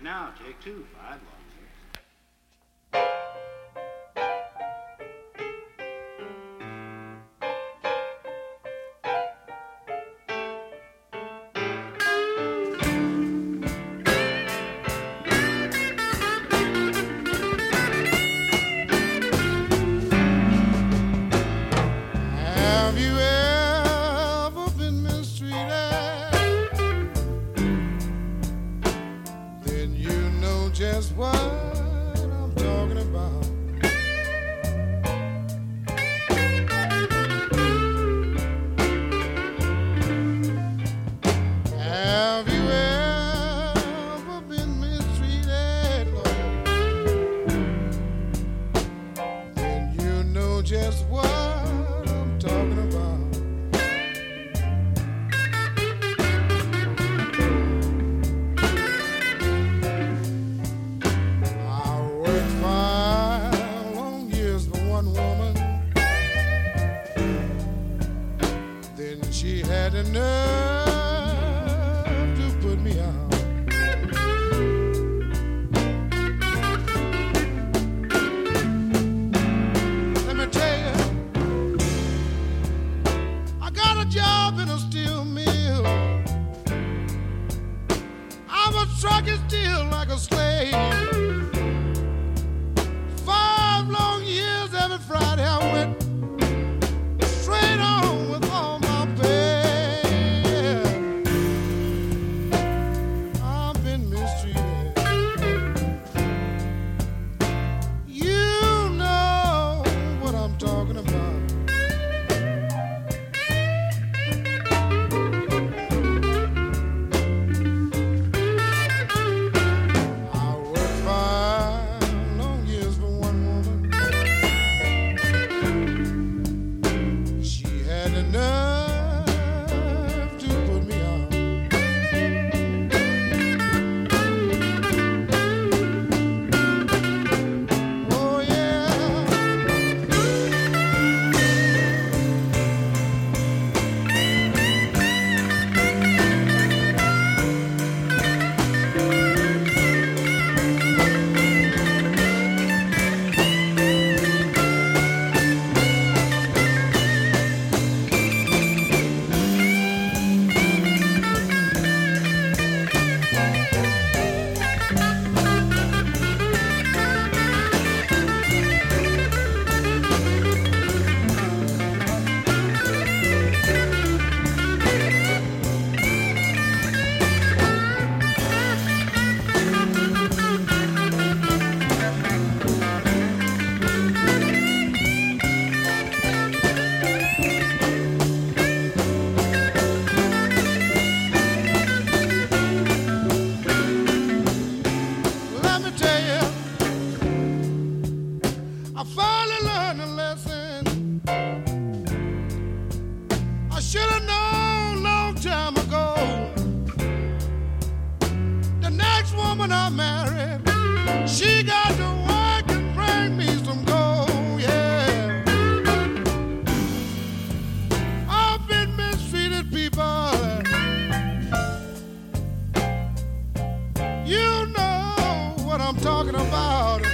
now, take two, 5 long years. Have you ever been mistreated? Then you know just what I'm talking about. Have you ever been mistreated, Lord? Then you know just what I'm talking about. I worked 5 long years for one woman. Then she had the nerve to put me out. Let me tell you, I got a job in a steel mill. I was trucking steel like a slave. 5 long years every Friday I went straight on with all my pay. I've been mistreated. You know what I'm talking about. I worked 5 long years for one woman. She had the nerve to put me out. Oh yeah. Let me tell you, I finally learned a lesson. I should have known long time ago. The next woman I married, she got to work and bring me some gold, yeah. I've been mistreated, people. You know what I'm talking about.